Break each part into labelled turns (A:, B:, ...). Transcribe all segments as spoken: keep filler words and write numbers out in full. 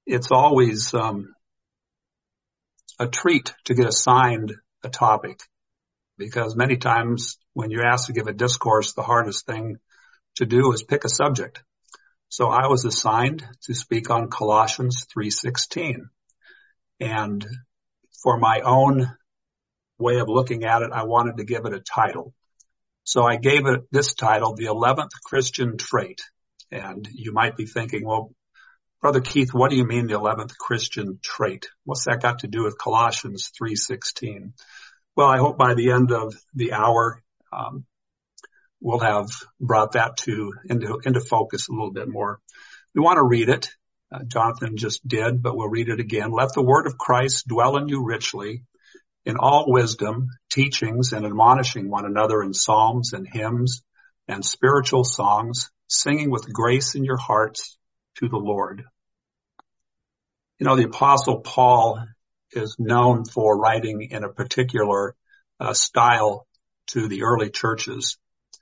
A: it's always um, a treat to get assigned a topic, because many times when you're asked to give a discourse, the hardest thing to do is pick a subject. So I was assigned to speak on Colossians three sixteen. And for my own way of looking at it, I wanted to give it a title. So I gave it this title, The eleventh Christian Trait. And you might be thinking, well, Brother Keith, what do you mean the eleventh Christian trait? What's that got to do with Colossians three sixteen? Well, I hope by the end of the hour, um, we'll have brought that to into, into focus a little bit more. We want to read it. Uh, Jonathan just did, but we'll read it again. Let the word of Christ dwell in you richly, in all wisdom, teachings, and admonishing one another in psalms and hymns and spiritual songs, singing with grace in your hearts to the Lord. You know, the Apostle Paul is known for writing in a particular uh, style to the early churches.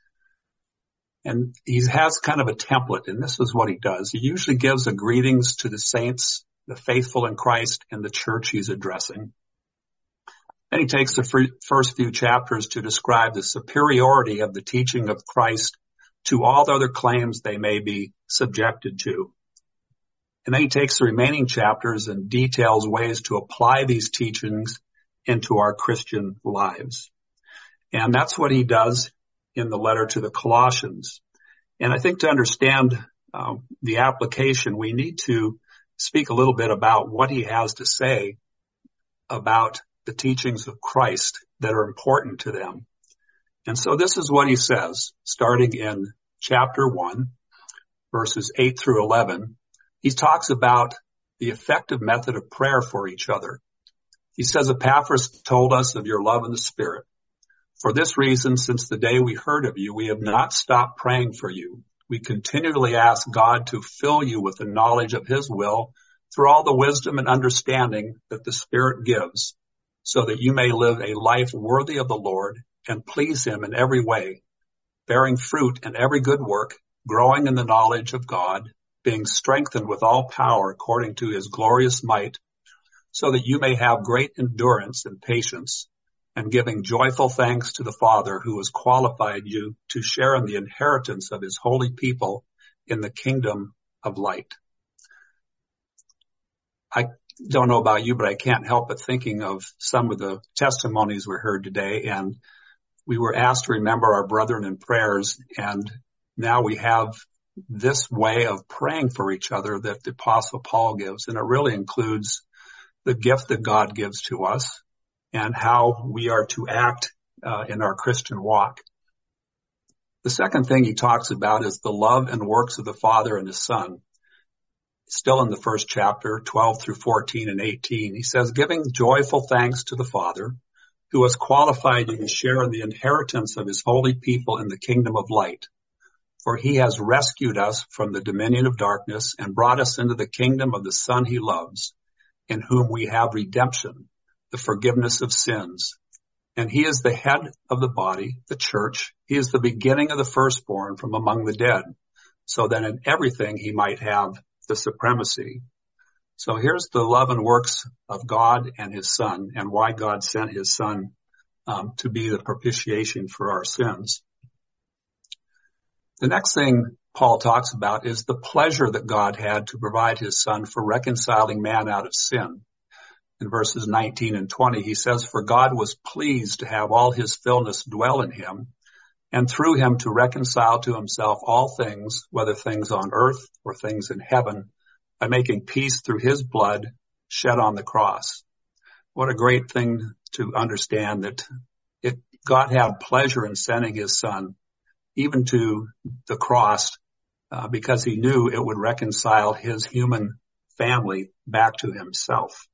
A: And he has kind of a template, and this is what he does. He usually gives a greetings to the saints, the faithful in Christ, and the church he's addressing. Then he takes the free, first few chapters to describe the superiority of the teaching of Christ to all the other claims they may be subjected to. And then he takes the remaining chapters and details ways to apply these teachings into our Christian lives. And that's what he does in the letter to the Colossians. And I think to understand uh, the application, we need to speak a little bit about what he has to say about the teachings of Christ that are important to them. And so this is what he says, starting in chapter one, verses eight through eleven. He talks about the effective method of prayer for each other. He says, Epaphras told us of your love in the Spirit. For this reason, since the day we heard of you, we have not stopped praying for you. We continually ask God to fill you with the knowledge of his will through all the wisdom and understanding that the Spirit gives, so that you may live a life worthy of the Lord and please him in every way, bearing fruit in every good work, growing in the knowledge of God, being strengthened with all power according to his glorious might, so that you may have great endurance and patience, and giving joyful thanks to the Father who has qualified you to share in the inheritance of his holy people in the kingdom of light. I don't know about you, but I can't help but thinking of some of the testimonies we heard today, and we were asked to remember our brethren in prayers, and now we have this way of praying for each other that the Apostle Paul gives, and it really includes the gift that God gives to us and how we are to act uh, in our Christian walk. The second thing he talks about is the love and works of the Father and his Son. Still in the first chapter, twelve through fourteen and eighteen, he says, giving joyful thanks to the Father who has qualified you to share in the inheritance of his holy people in the kingdom of light. For he has rescued us from the dominion of darkness and brought us into the kingdom of the Son he loves, in whom we have redemption, the forgiveness of sins. And he is the head of the body, the church. He is the beginning of the firstborn from among the dead, so that in everything he might have the supremacy. So here's the love and works of God and his Son, and why God sent his Son um, to be the propitiation for our sins. The next thing Paul talks about is the pleasure that God had to provide his Son for reconciling man out of sin. In verses nineteen and twenty, he says, for God was pleased to have all his fullness dwell in him, and through him to reconcile to himself all things, whether things on earth or things in heaven, by making peace through his blood shed on the cross. What a great thing to understand that it, God had pleasure in sending his Son, even to the cross, uh, because he knew it would reconcile his human family back to himself.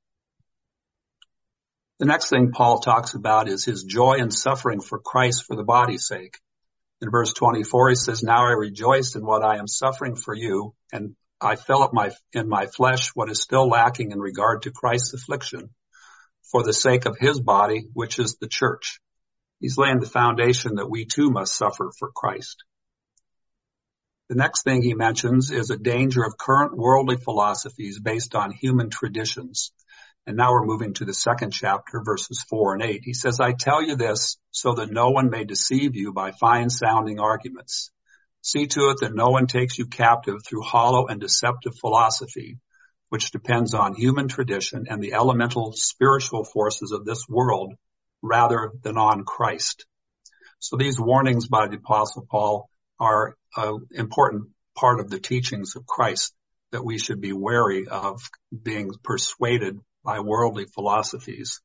A: The next thing Paul talks about is his joy in suffering for Christ for the body's sake. In verse twenty-four, he says, now I rejoice in what I am suffering for you, and I fill up my, in my flesh what is still lacking in regard to Christ's affliction for the sake of his body, which is the church. He's laying the foundation that we too must suffer for Christ. The next thing he mentions is a danger of current worldly philosophies based on human traditions. And now we're moving to the second chapter, verses four and eight. He says, I tell you this so that no one may deceive you by fine-sounding arguments. See to it that no one takes you captive through hollow and deceptive philosophy, which depends on human tradition and the elemental spiritual forces of this world rather than on Christ. So these warnings by the Apostle Paul are an important part of the teachings of Christ, that we should be wary of being persuaded by worldly philosophies.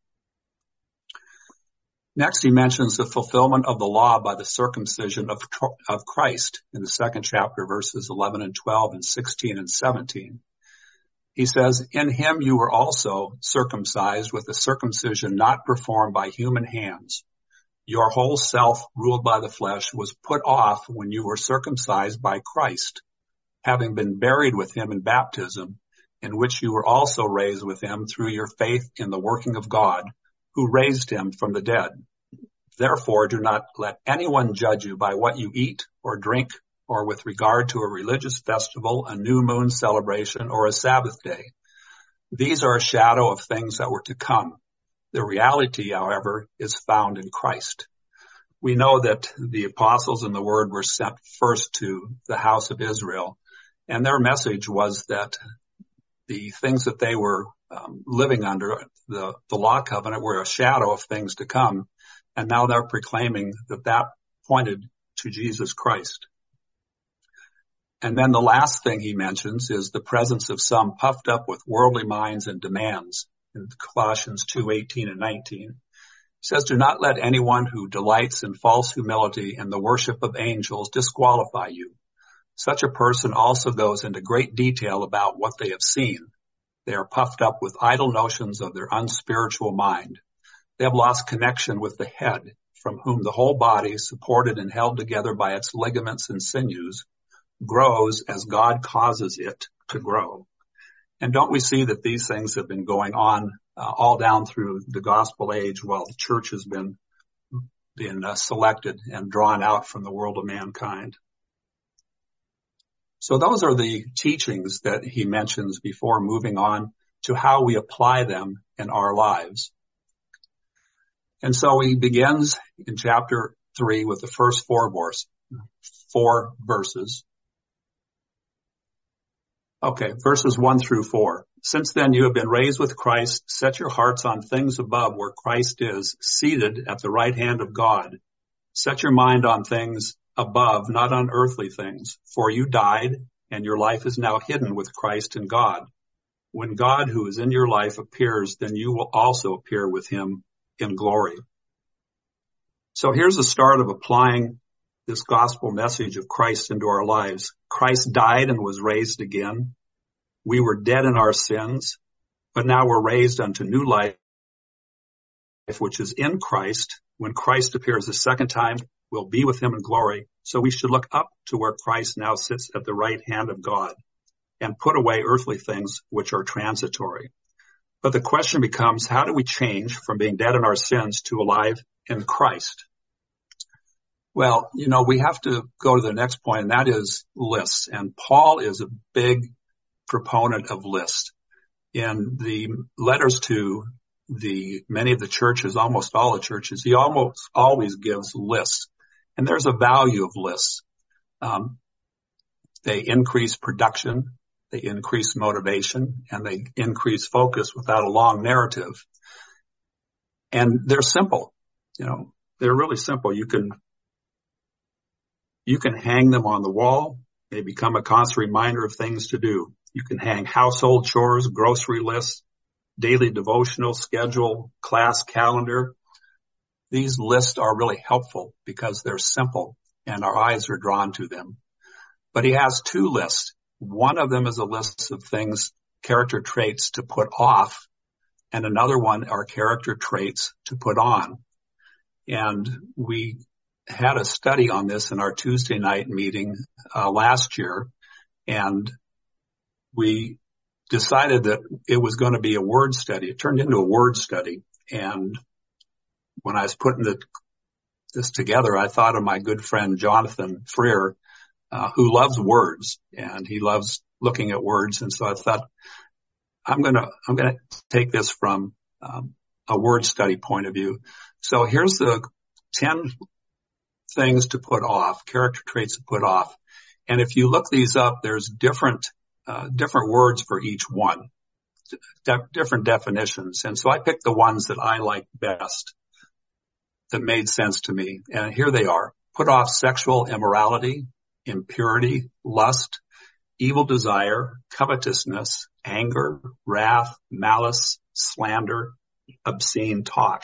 A: Next, he mentions the fulfillment of the law by the circumcision of, of Christ in the second chapter, verses eleven and twelve and sixteen and seventeen. He says, in him you were also circumcised with a circumcision not performed by human hands. Your whole self, ruled by the flesh, was put off when you were circumcised by Christ, having been buried with him in baptism, in which you were also raised with him through your faith in the working of God, who raised him from the dead. Therefore, do not let anyone judge you by what you eat or drink, or with regard to a religious festival, a new moon celebration, or a Sabbath day. These are a shadow of things that were to come. The reality, however, is found in Christ. We know that the apostles and the word were sent first to the house of Israel, and their message was that the things that they were um, living under, the, the law covenant, were a shadow of things to come, and now they're proclaiming that that pointed to Jesus Christ. And then the last thing he mentions is the presence of some puffed up with worldly minds and demands in Colossians two, eighteen and nineteen. He says, do not let anyone who delights in false humility and the worship of angels disqualify you. Such a person also goes into great detail about what they have seen. They are puffed up with idle notions of their unspiritual mind. They have lost connection with the head, from whom the whole body, supported and held together by its ligaments and sinews, grows as God causes it to grow. And don't we see that these things have been going on uh, all down through the gospel age while the church has been, been uh, selected and drawn out from the world of mankind? So those are the teachings that he mentions before moving on to how we apply them in our lives. And so he begins in chapter three with the first four, verse, four verses. Okay, verses one through four. Since then you have been raised with Christ. Set your hearts on things above where Christ is, seated at the right hand of God. Set your mind on things above, not on earthly things. For you died, and your life is now hidden with Christ in God. When God, who is in your life, appears, then you will also appear with him in glory. So here's the start of applying this gospel message of Christ into our lives. Christ died and was raised again. We were dead in our sins, but now we're raised unto new life, which is in Christ. When Christ appears the second time, we'll be with him in glory. So we should look up to where Christ now sits at the right hand of God and put away earthly things which are transitory. But the question becomes, how do we change from being dead in our sins to alive in Christ? Well, you know, we have to go to the next point, and that is lists. And Paul is a big proponent of lists. In the letters to the many of the churches, almost all the churches, he almost always gives lists. And there's a value of lists. Um, they increase production, they increase motivation, and they increase focus without a long narrative. And they're simple. You know, they're really simple. You can You can hang them on the wall. They become a constant reminder of things to do. You can hang household chores, grocery lists, daily devotional schedule, class calendar. These lists are really helpful because they're simple and our eyes are drawn to them. But he has two lists. One of them is a list of things, character traits to put off, and another one are character traits to put on. And we had a study on this in our Tuesday night meeting uh, last year, and we decided that it was going to be a word study. It turned into a word study. And when I was putting the, this together, I thought of my good friend Jonathan Freer, uh, who loves words, and he loves looking at words. And so I thought, I'm going to, I'm going to take this from um, a word study point of view. So here's the ten things to put off, character traits to put off. And if you look these up, there's different, uh, different words for each one, de- different definitions. And so I picked the ones that I liked best, that made sense to me. And here they are. Put off sexual immorality, impurity, lust, evil desire, covetousness, anger, wrath, malice, slander, obscene talk.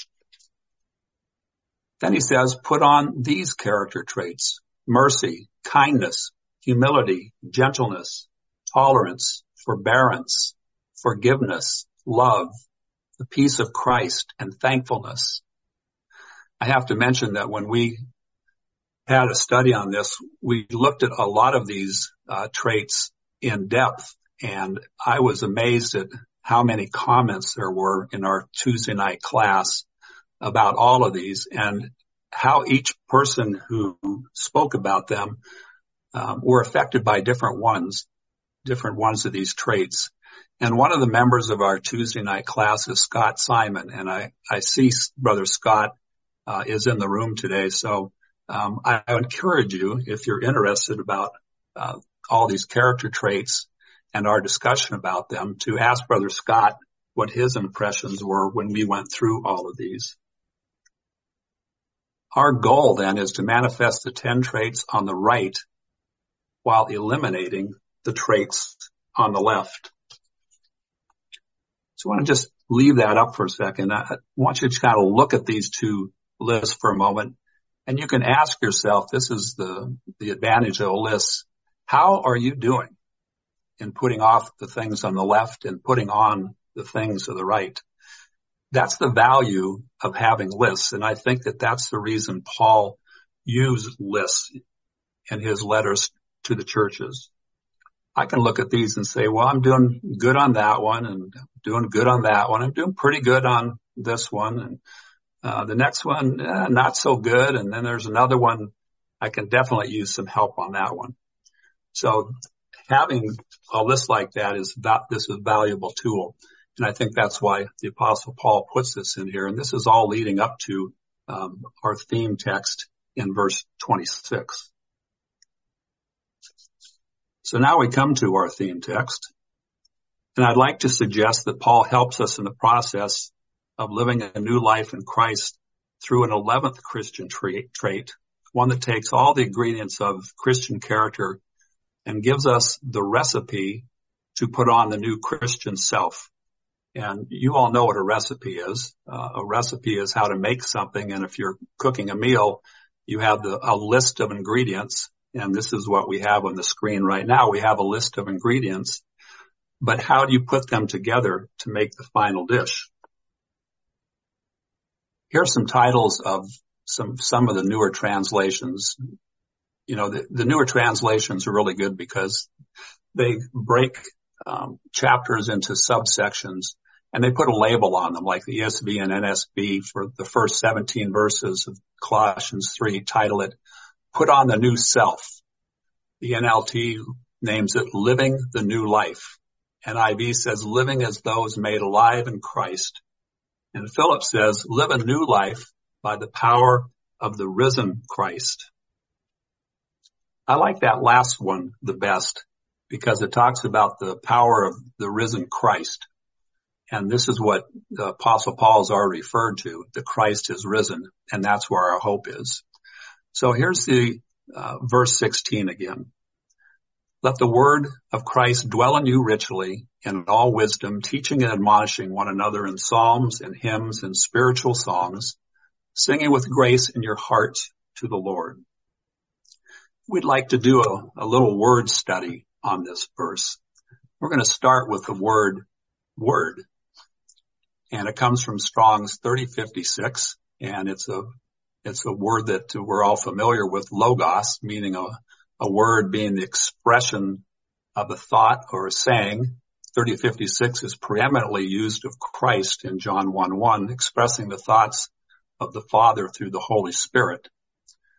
A: Then he says, put on these character traits: mercy, kindness, humility, gentleness, tolerance, forbearance, forgiveness, love, the peace of Christ, and thankfulness. I have to mention that when we had a study on this, we looked at a lot of these uh, traits in depth, and I was amazed at how many comments there were in our Tuesday night class about all of these, and how each person who spoke about them um, were affected by different ones, different ones of these traits. And one of the members of our Tuesday night class is Scott Simon, and I, I see Brother Scott uh, is in the room today. So um, I, I encourage you, if you're interested about uh, all these character traits and our discussion about them, to ask Brother Scott what his impressions were when we went through all of these. Our goal then is to manifest the ten traits on the right while eliminating the traits on the left. So I want to just leave that up for a second. I want you to kind of look at these two lists for a moment, and you can ask yourself, this is the, the advantage of a list: how are you doing in putting off the things on the left and putting on the things to the right? That's the value of having lists. And I think that that's the reason Paul used lists in his letters to the churches. I can look at these and say, well, I'm doing good on that one, and doing good on that one. I'm doing pretty good on this one. And uh, the next one, eh, not so good. And then there's another one. I can definitely use some help on that one. So having a list like that is that this is a valuable tool. And I think that's why the Apostle Paul puts this in here. And this is all leading up to um, our theme text in verse twenty-six. So now we come to our theme text. And I'd like to suggest that Paul helps us in the process of living a new life in Christ through an eleventh Christian trait, one that takes all the ingredients of Christian character and gives us the recipe to put on the new Christian self. And you all know what a recipe is. Uh, a recipe is how to make something. And if you're cooking a meal, you have the, a list of ingredients. And this is what we have on the screen right now. We have a list of ingredients. But how do you put them together to make the final dish? Here are some titles of some, some of the newer translations. You know, the, the newer translations are really good because they break um, chapters into subsections, and they put a label on them, like the E S V and N S B for the first seventeen verses of Colossians three, title it, Put on the New Self. The N L T names it Living the New Life. N I V says living as those made alive in Christ. And Phillips says live a new life by the power of the risen Christ. I like that last one the best because it talks about the power of the risen Christ. And this is what the Apostle Paul has already referred to. The Christ is risen, and that's where our hope is. So here's the uh, verse sixteen again. Let the word of Christ dwell in you richly in all wisdom, teaching and admonishing one another in psalms and hymns and spiritual songs, singing with grace in your heart to the Lord. We'd like to do a, a little word study on this verse. We're going to start with the word word. And it comes from Strong's thirty fifty-six, and it's a it's a word that we're all familiar with, logos, meaning a, a word being the expression of a thought or a saying. thirty fifty-six is preeminently used of Christ in John one one, expressing the thoughts of the Father through the Holy Spirit.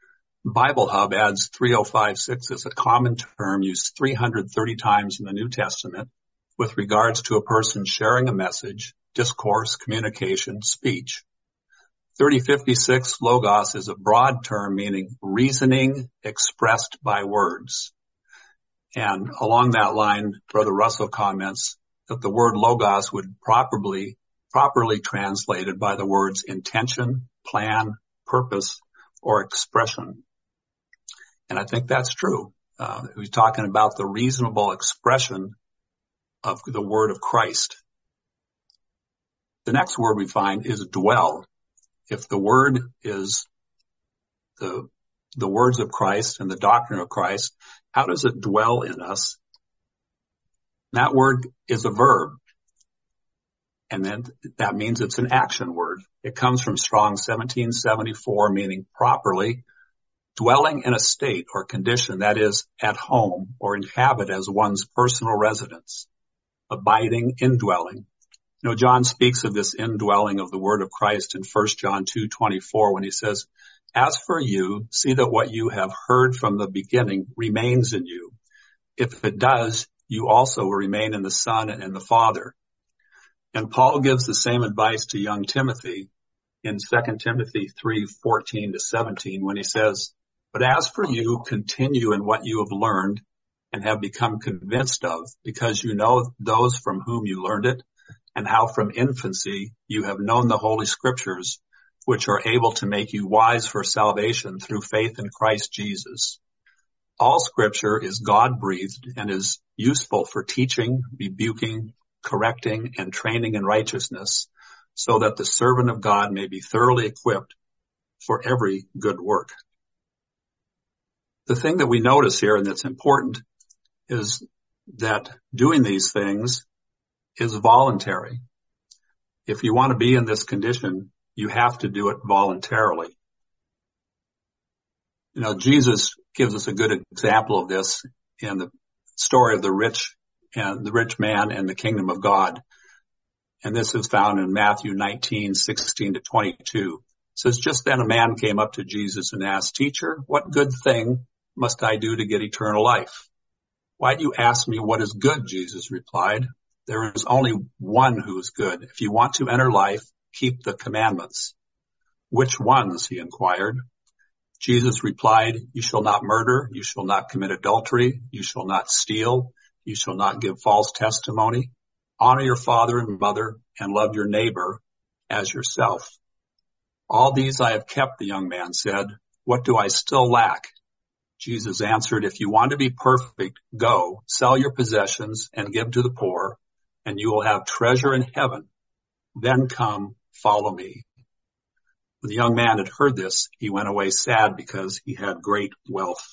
A: Bible Hub adds three oh five six as a common term used three hundred thirty times in the New Testament with regards to a person sharing a message, discourse, communication, speech. thirty fifty-six logos is a broad term meaning reasoning expressed by words. And along that line, Brother Russell comments that the word logos would properly, properly translated by the words intention, plan, purpose, or expression. And I think that's true. Uh, he's talking about the reasonable expression of the word of Christ. The next word we find is dwell. If the word is the, the words of Christ and the doctrine of Christ, how does it dwell in us? That word is a verb. And then that means it's an action word. It comes from Strong seventeen seventy-four, meaning properly, dwelling in a state or condition that is at home or inhabit as one's personal residence, abiding, indwelling. You know, John speaks of this indwelling of the word of Christ in First John two twenty-four when he says, as for you, see that what you have heard from the beginning remains in you. If it does, you also will remain in the Son and in the Father. And Paul gives the same advice to young Timothy in Second Timothy three fourteen to seventeen when he says, but as for you, continue in what you have learned and have become convinced of, because you know those from whom you learned it, and how from infancy you have known the Holy Scriptures, which are able to make you wise for salvation through faith in Christ Jesus. All Scripture is God-breathed and is useful for teaching, rebuking, correcting, and training in righteousness, so that the servant of God may be thoroughly equipped for every good work. The thing that we notice here, and that's important, is that doing these things is voluntary. If you want to be in this condition, you have to do it voluntarily. You know, Jesus gives us a good example of this in the story of the rich and the rich man and the kingdom of God. And this is found in Matthew nineteen, sixteen to twenty-two. It says, just then a man came up to Jesus and asked, teacher, what good thing must I do to get eternal life? Why do you ask me what is good? Jesus replied. There is only one who is good. If you want to enter life, keep the commandments. Which ones? He inquired. Jesus replied, you shall not murder, you shall not commit adultery, you shall not steal, you shall not give false testimony, honor your father and mother, and love your neighbor as yourself. All these I have kept, the young man said. What do I still lack? Jesus answered, if you want to be perfect, go, sell your possessions and give to the poor, and you will have treasure in heaven. Then come, follow me. When the young man had heard this, he went away sad because he had great wealth.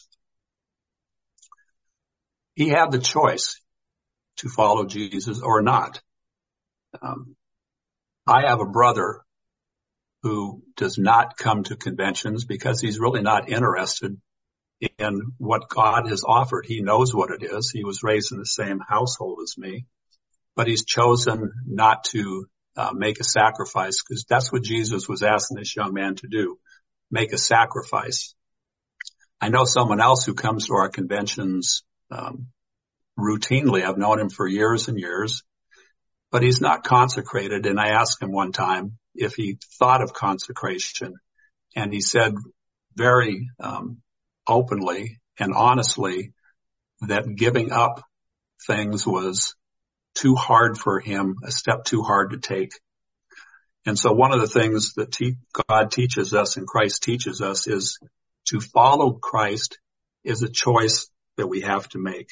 A: He had the choice to follow Jesus or not. Um, I have a brother who does not come to conventions because he's really not interested in what God has offered. He knows what it is. He was raised in the same household as me, but he's chosen not to uh, make a sacrifice, because that's what Jesus was asking this young man to do, make a sacrifice. I know someone else who comes to our conventions um, routinely. I've known him for years and years, but he's not consecrated. And I asked him one time if he thought of consecration, and he said very um, openly and honestly that giving up things was too hard for him, a step too hard to take. And so one of the things that te- God teaches us and Christ teaches us is to follow Christ is a choice that we have to make.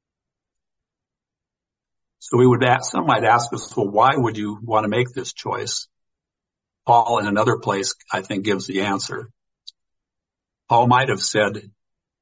A: So we would ask, some might ask us, well, why would you want to make this choice? Paul in another place, I think, gives the answer. Paul might have said,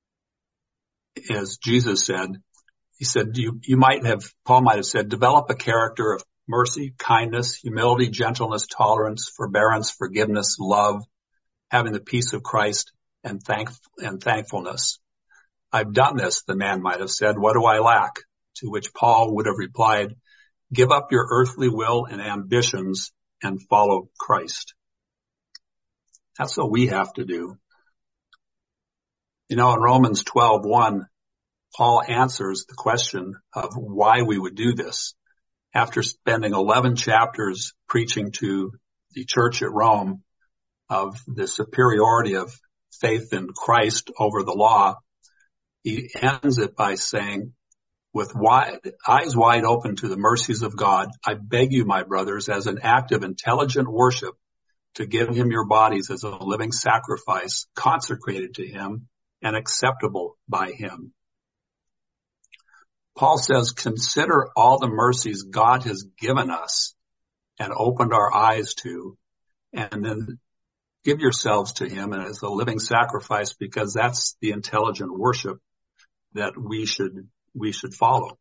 A: as Jesus said, he said, you, you might have, Paul might have said, develop a character of mercy, kindness, humility, gentleness, tolerance, forbearance, forgiveness, love, having the peace of Christ and thank, and thankfulness. I've done this, the man might have said. What do I lack? To which Paul would have replied, give up your earthly will and ambitions and follow Christ. That's what we have to do. You know, in Romans twelve one, Paul answers the question of why we would do this. After spending eleven chapters preaching to the church at Rome of the superiority of faith in Christ over the law, he ends it by saying, with wide, eyes wide open to the mercies of God, I beg you, my brothers, as an act of intelligent worship, to give him your bodies as a living sacrifice, consecrated to him and acceptable by him. Paul says, consider all the mercies God has given us and opened our eyes to, and then give yourselves to him as a living sacrifice, because that's the intelligent worship that we should we should follow.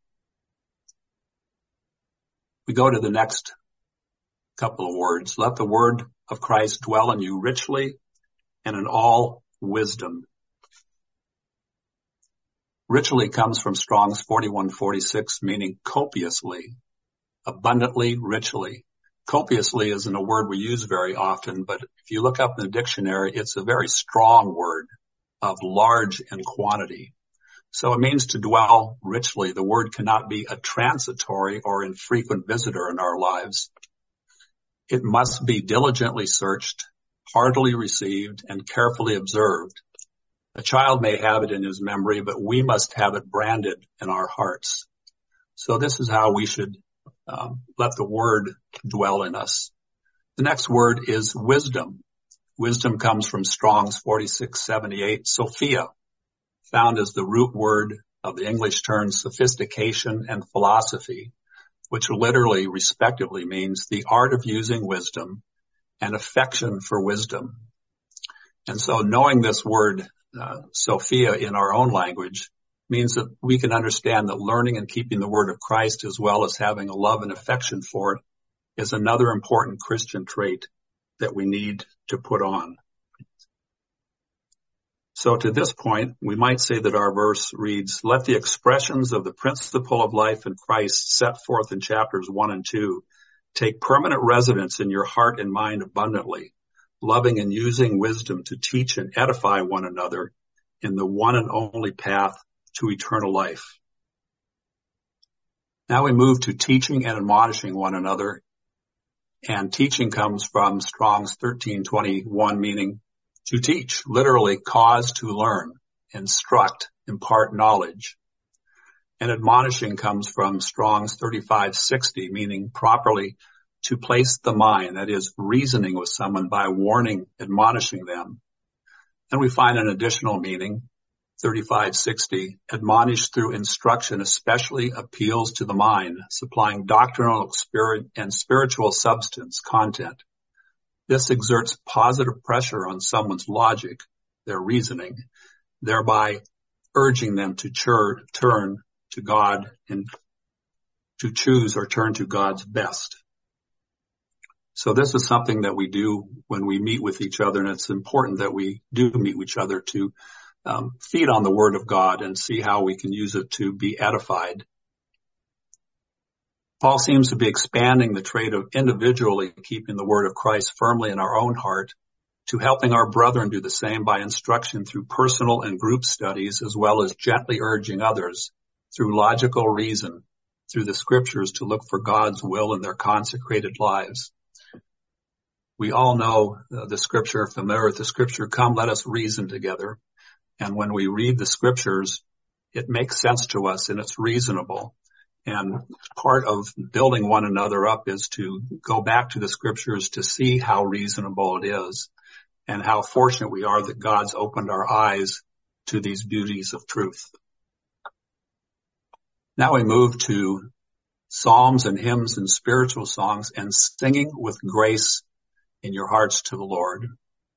A: We go to the next couple of words. Let the word of Christ dwell in you richly and in all wisdom. Richly comes from Strong's forty-one forty-six, meaning copiously, abundantly, richly. Copiously isn't a word we use very often, but if you look up in the dictionary, it's a very strong word of large in quantity. So it means to dwell richly. The word cannot be a transitory or infrequent visitor in our lives. It must be diligently searched, heartily received, and carefully observed. A child may have it in his memory, but we must have it branded in our hearts. So this is how we should um, let the word dwell in us. The next word is wisdom. Wisdom comes from Strong's forty-six seventy-eight, Sophia, found as the root word of the English terms sophistication and philosophy, which literally, respectively, means the art of using wisdom and affection for wisdom. And so knowing this word, uh, Sophia, in our own language means that we can understand that learning and keeping the word of Christ, as well as having a love and affection for it, is another important Christian trait that we need to put on. So to this point, we might say that our verse reads, let the expressions of the principle of life in Christ set forth in chapters one and two take permanent residence in your heart and mind abundantly, loving and using wisdom to teach and edify one another in the one and only path to eternal life. Now we move to teaching and admonishing one another. And teaching comes from Strong's thirteen twenty-one, meaning to teach, literally cause to learn, instruct, impart knowledge. And admonishing comes from Strong's thirty-five sixty, meaning properly to place the mind, that is, reasoning with someone by warning, admonishing them. And we find an additional meaning, thirty-five sixty, admonish through instruction especially appeals to the mind, supplying doctrinal spirit and spiritual substance, content. This exerts positive pressure on someone's logic, their reasoning, thereby urging them to chur- turn to God and to choose or turn to God's best. So this is something that we do when we meet with each other, and it's important that we do meet with each other to um, feed on the Word of God and see how we can use it to be edified. Paul seems to be expanding the trait of individually keeping the word of Christ firmly in our own heart to helping our brethren do the same by instruction through personal and group studies, as well as gently urging others through logical reason, through the scriptures, to look for God's will in their consecrated lives. We all know uh, the scripture, familiar with the scripture, come, let us reason together. And when we read the scriptures, it makes sense to us and it's reasonable. And part of building one another up is to go back to the scriptures to see how reasonable it is and how fortunate we are that God's opened our eyes to these beauties of truth. Now we move to psalms and hymns and spiritual songs and singing with grace in your hearts to the Lord.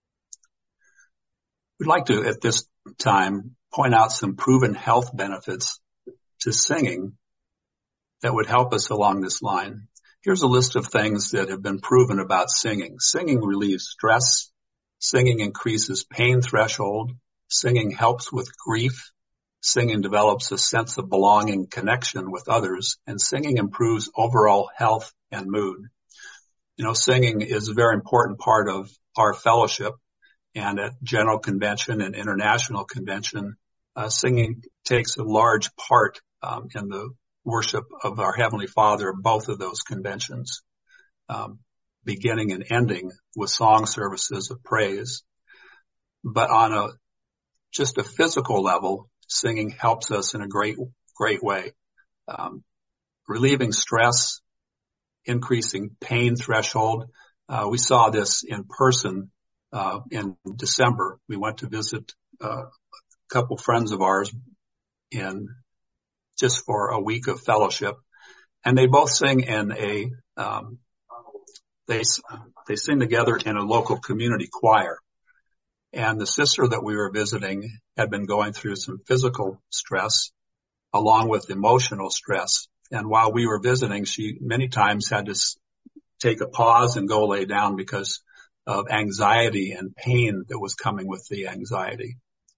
A: We'd like to, at this time, point out some proven health benefits to singing that would help us along this line. Here's a list of things that have been proven about singing. Singing relieves stress. Singing increases pain threshold. Singing helps with grief. Singing develops a sense of belonging, connection with others. And singing improves overall health and mood. You know, singing is a very important part of our fellowship. And at General Convention and International Convention, uh, singing takes a large part um, in the worship of our Heavenly Father, both of those conventions, um, beginning and ending with song services of praise. But on a just a physical level, singing helps us in a great, great way. Um, relieving stress, increasing pain threshold. Uh, we saw this in person uh, in December. We went to visit uh, a couple friends of ours in just for a week of fellowship, and they both sing in a um, they they sing together in a local community choir. And the sister that we were visiting had been going through some physical stress along with emotional stress. And while we were visiting, she many times had to take a pause and go lay down because of anxiety and pain that was coming with the anxiety.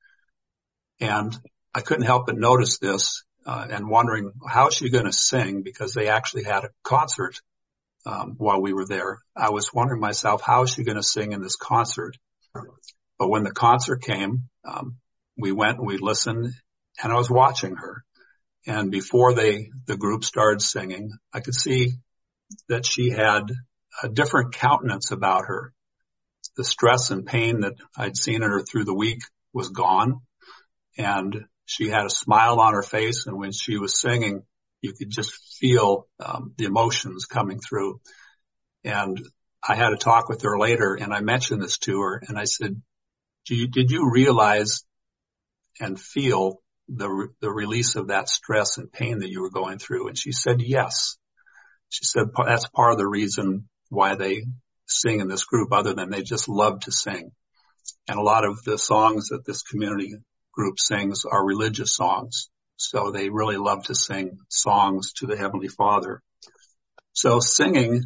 A: And I couldn't help but notice this uh, and wondering, how is she going to sing? Because they actually had a concert um, while we were there. I was wondering myself, how is she going to sing in this concert? But when the concert came, um, we went and we listened, and I was watching her. And before they, the group started singing, I could see that she had a different countenance about her. The stress and pain that I'd seen in her through the week was gone, and she had a smile on her face. And when she was singing, you could just feel um, the emotions coming through. And I had a talk with her later, and I mentioned this to her, and I said, Do you, did you realize and feel the the release of that stress and pain that you were going through? And she said, yes. She said, that's part of the reason why they sing in this group, other than they just love to sing. And a lot of the songs that this community group sings are religious songs. So they really love to sing songs to the Heavenly Father. So singing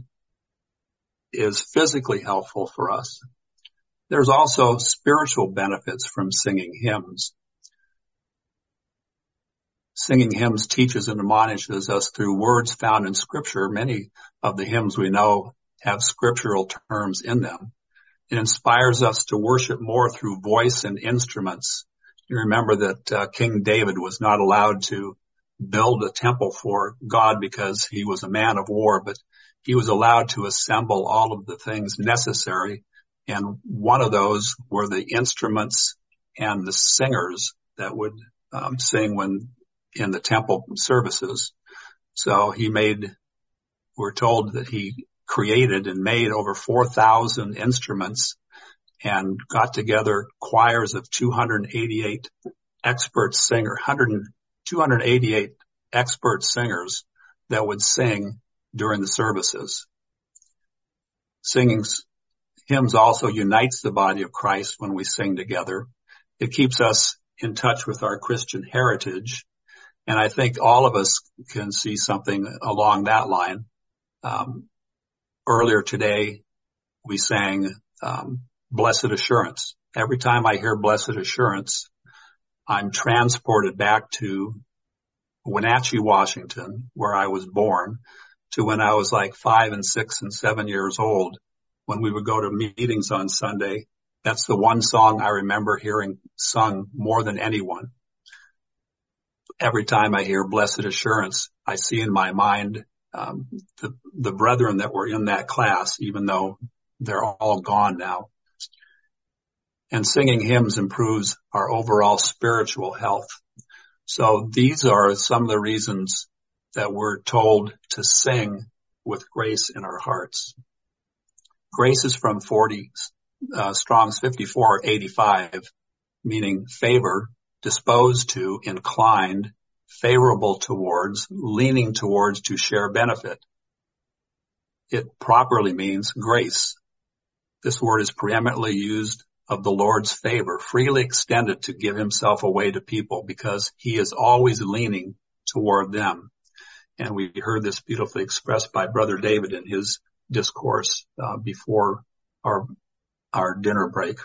A: is physically helpful for us. There's also spiritual benefits from singing hymns. Singing hymns teaches and admonishes us through words found in Scripture. Many of the hymns we know have scriptural terms in them. It inspires us to worship more through voice and instruments. You remember that uh, King David was not allowed to build a temple for God because he was a man of war, but he was allowed to assemble all of the things necessary. And one of those were the instruments and the singers that would um, sing when in the temple services. So he made, we're told that he created and made over four thousand instruments and got together choirs of two hundred eighty-eight expert singers, two hundred eighty-eight expert singers that would sing during the services. Singing hymns also unites the body of Christ when we sing together. It keeps us in touch with our Christian heritage. And I think all of us can see something along that line. Um, earlier today, we sang um, Blessed Assurance. Every time I hear Blessed Assurance, I'm transported back to Wenatchee, Washington, where I was born, to when I was like five and six and seven years old. When we would go to meetings on Sunday, that's the one song I remember hearing sung more than anyone. Every time I hear Blessed Assurance, I see in my mind um, the, the brethren that were in that class, even though they're all gone now. And singing hymns improves our overall spiritual health. So these are some of the reasons that we're told to sing with grace in our hearts. Grace is from forty, uh, Strong's fifty-four eighty-five, meaning favor, disposed to, inclined, favorable towards, leaning towards to share benefit. It properly means grace. This word is preeminently used of the Lord's favor, freely extended to give himself away to people because he is always leaning toward them. And we heard this beautifully expressed by Brother David in his discourse uh, before our our dinner break.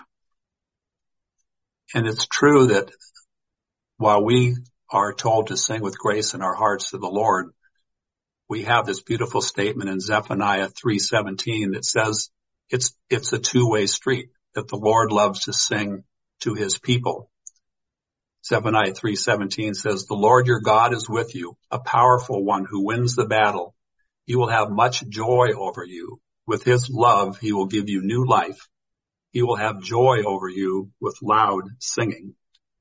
A: And it's true that while we are told to sing with grace in our hearts to the Lord, we have this beautiful statement in Zephaniah three seventeen that says it's it's a two-way street. that the Lord loves to sing to his people. Zephaniah three seventeen says, the Lord your God is with you, a powerful one who wins the battle. He will have much joy over you. With his love, he will give you new life. He will have joy over you with loud singing.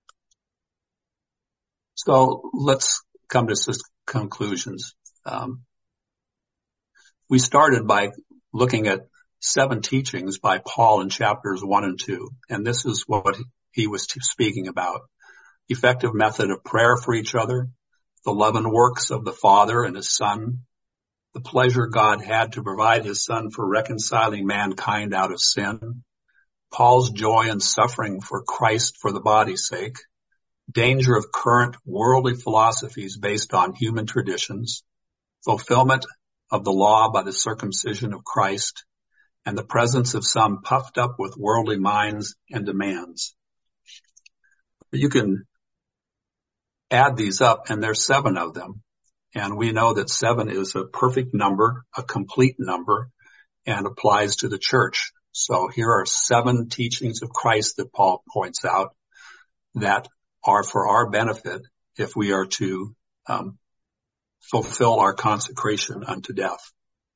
A: So let's come to some conclusions. Um, we started by looking at seven teachings by Paul in chapters one and two, and this is what he was speaking about. Effective method of prayer for each other, the love and works of the Father and his Son, the pleasure God had to provide his Son for reconciling mankind out of sin, Paul's joy and suffering for Christ for the body's sake, danger of current worldly philosophies based on human traditions, fulfillment of the law by the circumcision of Christ, and the presence of some puffed up with worldly minds and demands. You can add these up, and there's seven of them. And we know that seven is a perfect number, a complete number, and applies to the church. So here are seven teachings of Christ that Paul points out that are for our benefit if we are to um, fulfill our consecration unto death.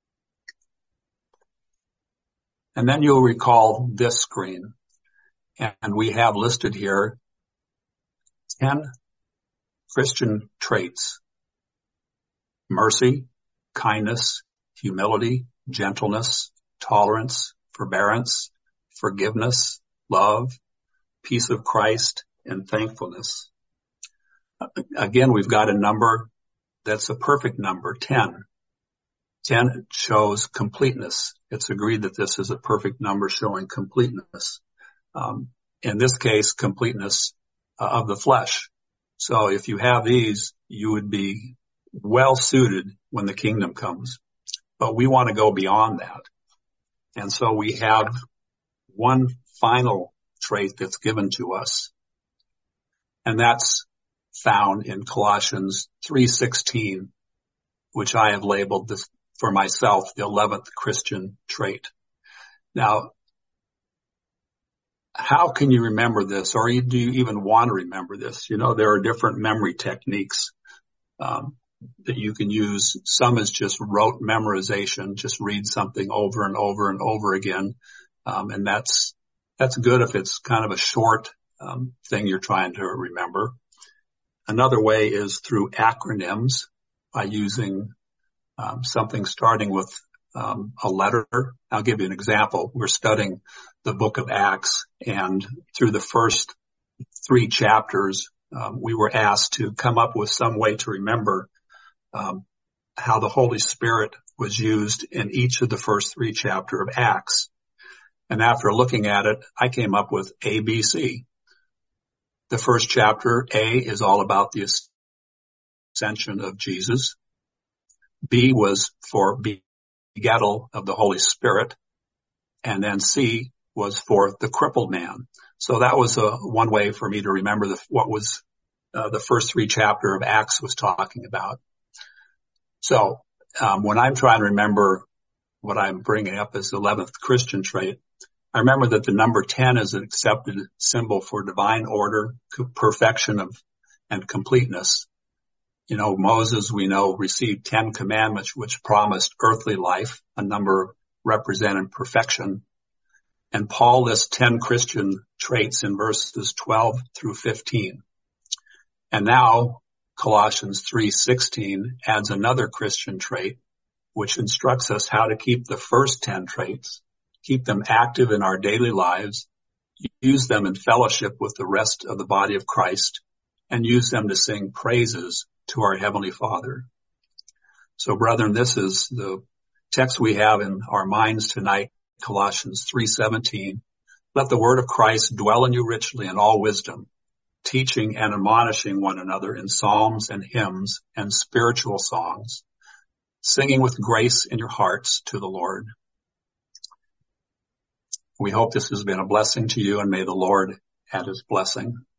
A: And then you'll recall this screen. And we have listed here ten Christian traits: mercy, kindness, humility, gentleness, tolerance, forbearance, forgiveness, love, peace of Christ, and thankfulness. Again, we've got a number that's a perfect number, ten. ten shows completeness. It's agreed that this is a perfect number showing completeness. Um, in this case, completeness uh, of the flesh. So if you have these, you would be well suited when the kingdom comes. But we want to go beyond that. And so we have one final trait that's given to us. And that's found in Colossians three sixteen, which I have labeled this for myself, the eleventh Christian trait. Now, how can you remember this, or do you even want to remember this? You know, there are different memory techniques um, that you can use. Some is just rote memorization, just read something over and over and over again, um, and that's that's good if it's kind of a short um, thing you're trying to remember. Another way is through acronyms, by using um, something starting with um, a letter. I'll give you an example. We're studying the book of Acts, and through the first three chapters, um, we were asked to come up with some way to remember um, how the Holy Spirit was used in each of the first three chapters of Acts. And after looking at it, I came up with A B C. The first chapter, A, is all about the ascension of Jesus. B was for begettal of the Holy Spirit. And then C was for the crippled man. So that was a, one way for me to remember the, what was uh, the first three chapter of Acts was talking about. So um, when I'm trying to remember what I'm bringing up as the eleventh Christian trait, I remember that the number ten is an accepted symbol for divine order, perfection of, and completeness. You know, Moses, we know, received ten commandments which promised earthly life. A number represented perfection. And Paul lists ten Christian traits in verses twelve through fifteen. And now Colossians three sixteen adds another Christian trait, which instructs us how to keep the first ten traits, keep them active in our daily lives, use them in fellowship with the rest of the body of Christ, and use them to sing praises to our Heavenly Father. So, brethren, this is the text we have in our minds tonight, Colossians three seventeen. Let the word of Christ dwell in you richly in all wisdom, teaching and admonishing one another in psalms and hymns and spiritual songs, singing with grace in your hearts to the Lord. We hope this has been a blessing to you, and may the Lord add his blessing.